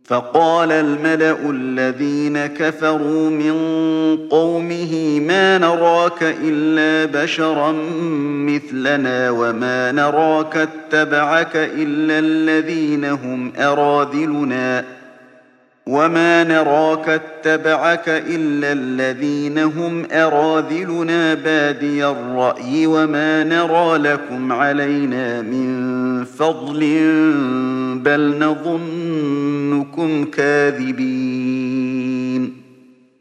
فقال الملأ الذين كفروا من قومه ما نراك إلا بشرا مثلنا وما نراك اتبعك إلا الذين هم أراذلنا بادي الرأي وما نرى لكم علينا من فضل بل نظنكم كاذبين